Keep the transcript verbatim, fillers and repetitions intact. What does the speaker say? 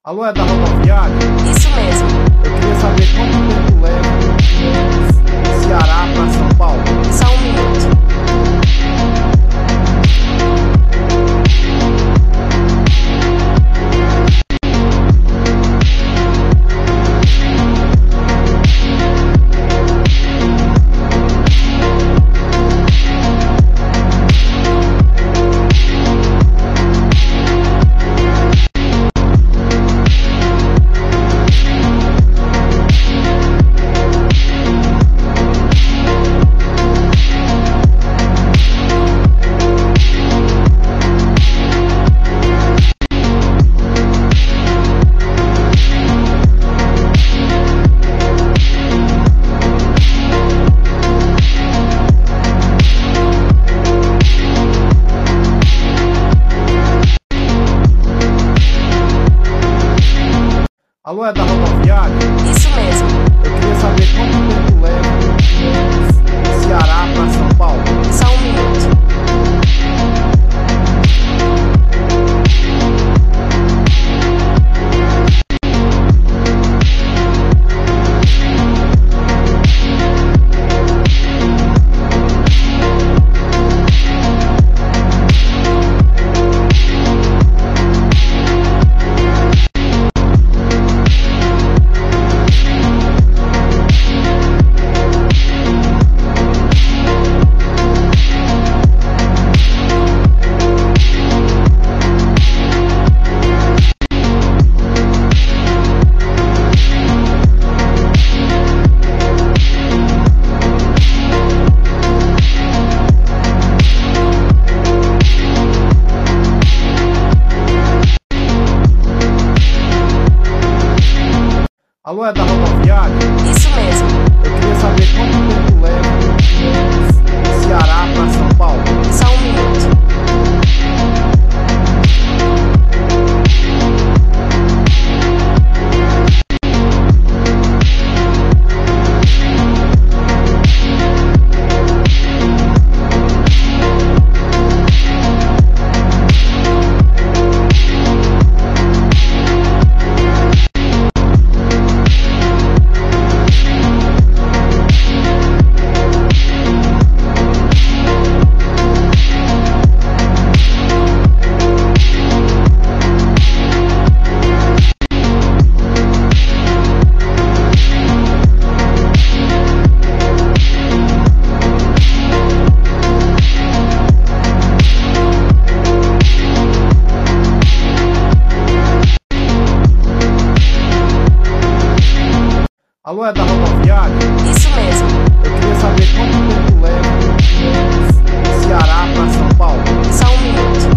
Alô, é da rodoviária? Isso mesmo. Eu queria saber quanto tempo leva de Ceará para São Paulo. Só um minuto. Alô, é da rodoviária? Isso mesmo. Eu queria saber quanto tempo leva de Ceará para São Paulo. Só um minuto. Alô, é da rodoviária? Isso mesmo. Eu queria saber quanto tempo leva de Ceará para São Paulo. Só um minuto. Alô, é da rodoviária? Isso mesmo. Eu queria saber quanto tempo leva de Ceará para São Paulo. Só um minuto.